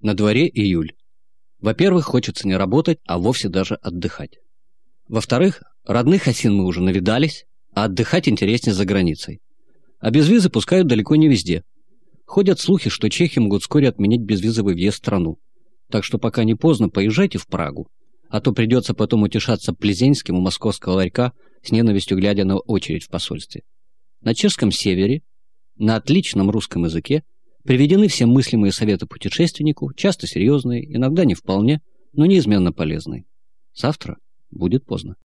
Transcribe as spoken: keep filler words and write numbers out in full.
На дворе июль. Во-первых, хочется не работать, а вовсе даже отдыхать. Во-вторых, родных осин мы уже навидались, а отдыхать интереснее за границей. А безвизы пускают далеко не везде. Ходят слухи, что чехи могут вскоре отменить безвизовый въезд в страну. Так что пока не поздно, поезжайте в Прагу. А то придется потом утешаться Плезенским у московского ларька, с ненавистью глядя на очередь в посольстве. На чешском севере, на отличном русском языке, приведены все мыслимые советы путешественнику, часто серьезные, иногда не вполне, но неизменно полезные. Завтра будет поздно.